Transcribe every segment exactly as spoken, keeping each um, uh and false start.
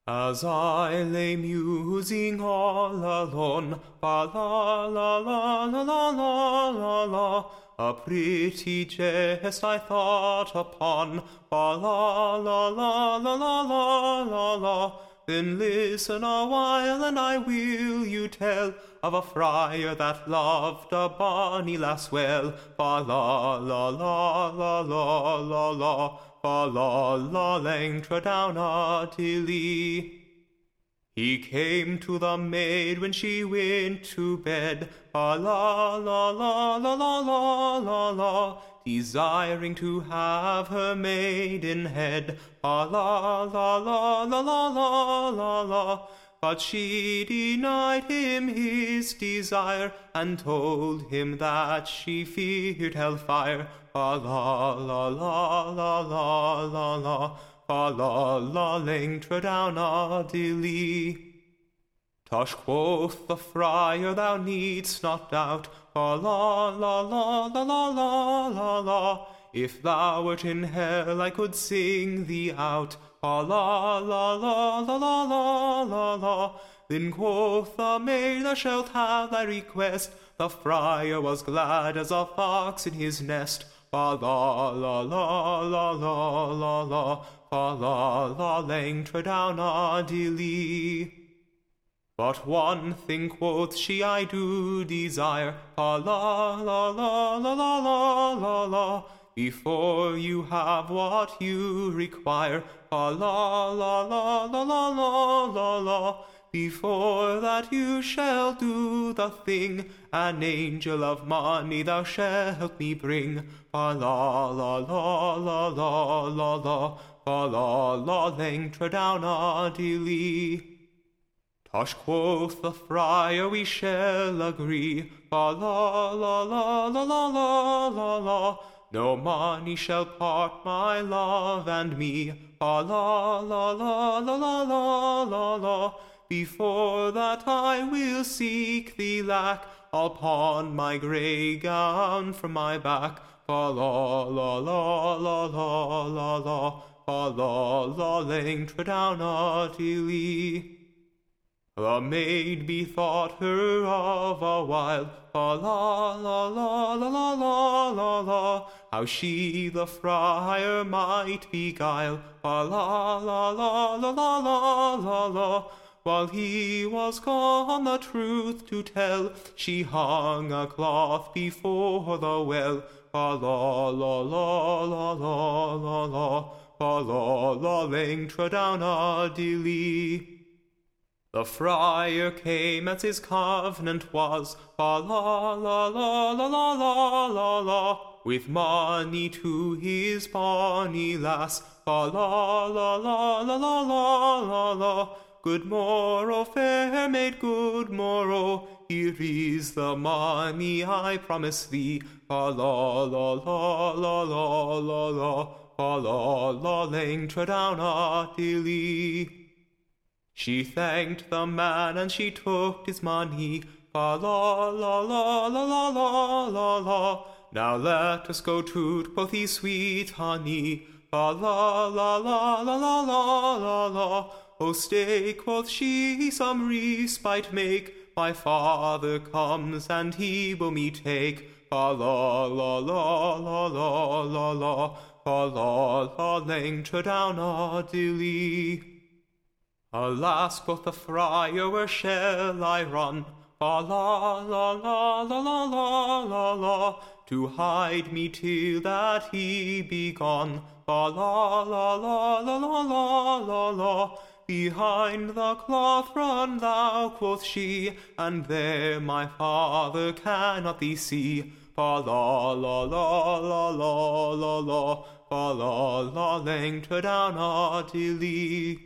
As I lay musing all alone, fa la la la la la la la la, a pretty jest I thought upon, fa la la la la la la la la. Then listen a while, and I will you tell of a friar that loved a bonny lass well, fa la la la la la la la. Fa la la lang tra down a dilly. He came to the maid when she went to bed, fa la la la la la la la la, desiring to have her maidenhead, fa la la la la la la la la. But she denied him his desire, and told him that she feared hellfire, fa la la la la la la la, fa la la lang tra down a dilly. Tush, quoth the friar, thou needst not doubt, fa la la la la la la la la. If thou wert in hell, I could sing thee out, fa la la la la la la la la. Then quoth the maid, thou shalt have thy request. The friar was glad as a fox in his nest, fa la la la la la la la, fa la la lang tra down a dilly. But one thing, quoth she, I do desire, fa la la la la la la la la. Before you have what you require, fa la la la la la la la la. Before that you shall do the thing, an angel of money thou shalt me bring, fa la la la la la la la, fa la la lang tra down a dilly. Tush, quoth the friar, we shall agree, fa la la la la la la la la. No money shall part my love and me, fa la la la la la la la la. Before that I will seek thee lack, I'll pawn my grey gown from my back, fa la la la la la la la, fa la la lang tra down a dilly. The maid bethought her of a while, fa la la la la la la la la, how she the friar might beguile, fa la la la la la la la la. While he was gone the truth to tell, she hung a cloth before the well, fa la la la la la la la, fa la la lang tra down a dilly. The friar came as his covenant was, fa la la la la la la la la, with money to his bonny lass, fa la la la la la la la la. Good morrow, fair maid, good morrow, here is the money I promise thee, fa la la la la la la la, fa la la lang tra down a dilly. She thanked the man and she took his money, fa la la la la la la la la. Now let us go to't, quoth he, sweet honey, fa la la la la la la la la. O stay, quoth she, some respite make, my father comes and he will me take, fa la la la la la la la, fa la la lang tra down a dilly. Alas, quoth the friar, where shall I run, fa la la la la la la la la, to hide me till that he be gone, fa la la la la la la la la. Behind the cloth run thou, quoth she, and there my father cannot thee see, fa la la la la la la la, fa la la lang tra down a dilly.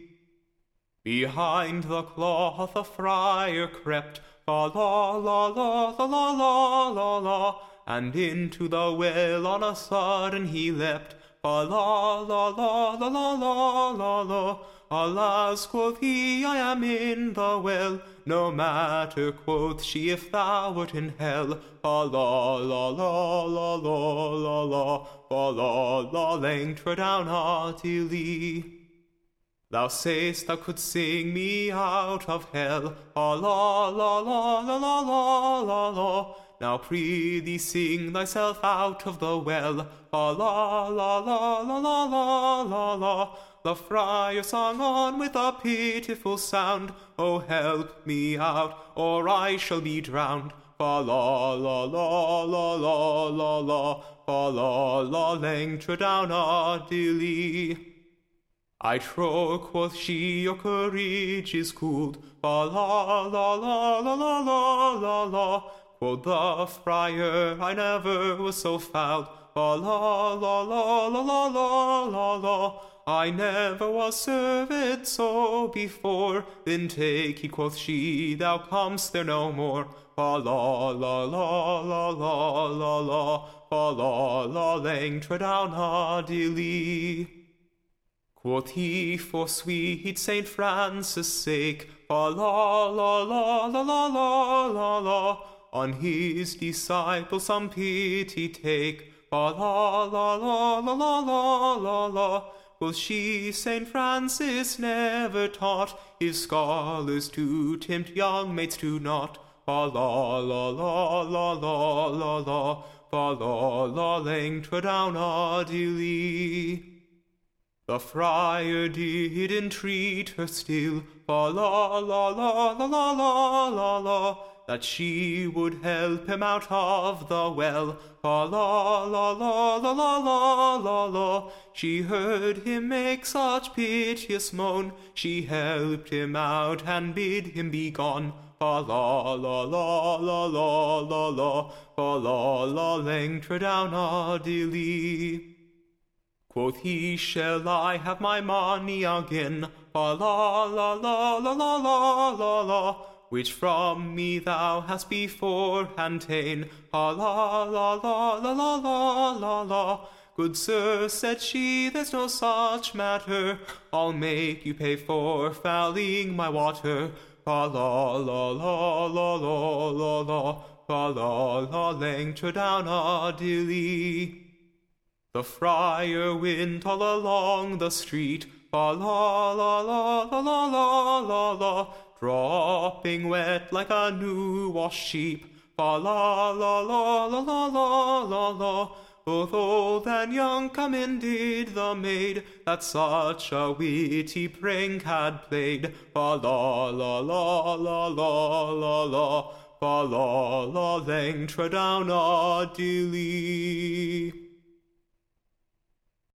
Behind the cloth the friar crept, fa la la la la la la la la, and into the well on a sudden he leapt, fa la la la la la la la la. Alas, quoth he, I am in the well, no matter, quoth she, if thou wert in hell, fa la la la la la la la, fa la la lang tra down a dilly. Thou say'st thou couldst sing me out of hell, ah la la la la la la la la. Now prithee sing thyself out of the well, ah la la la la la la la la. The friar sang on with a pitiful sound, Oh help me out, or I shall be drowned. Fa la la la la la la la, fa la la lang down a dilly. I trow, quoth she, your courage is cooled, fa la la la la la la la la. Quoth the friar, I never was so foul, fa la la la la la la la la. I never was served so before. Then take he, quoth she, thou comest there no more. Fa la la la la la la la, fa la la lang down a dilly. Quoth he, for sweet Saint Francis' sake, fa la la la la la la la la, on his disciples some pity take, fa la la la la la la la la. Quoth she, Saint Francis never taught his scholars to tempt young maids to naught, fa la la la la la la la, fa la la lang down a dilly. The friar did entreat her still, fa la la la la la la la la, that she would help him out of the well, fa la la la la la la la la. She heard him make such piteous moan, she helped him out and bid him be gone, fa la la la la la la la, fa la la lang down a dilly. Quoth he, shall I have my money again, fa la la la la la la la la, which from me thou hast beforehand ta'en, fa la la la la la la la la. Good sir, said she, there's no such matter, I'll make you pay for fouling my water, fa la la la la la la la, fa la la lang down a dilly. The friar went all along the street, fa la la la la la la la la, dropping wet like a new-washed sheep, fa la la la la la la la la. Both old and young commended the maid that such a witty prank had played, fa la la la la la la la, fa la la lang down a dilly.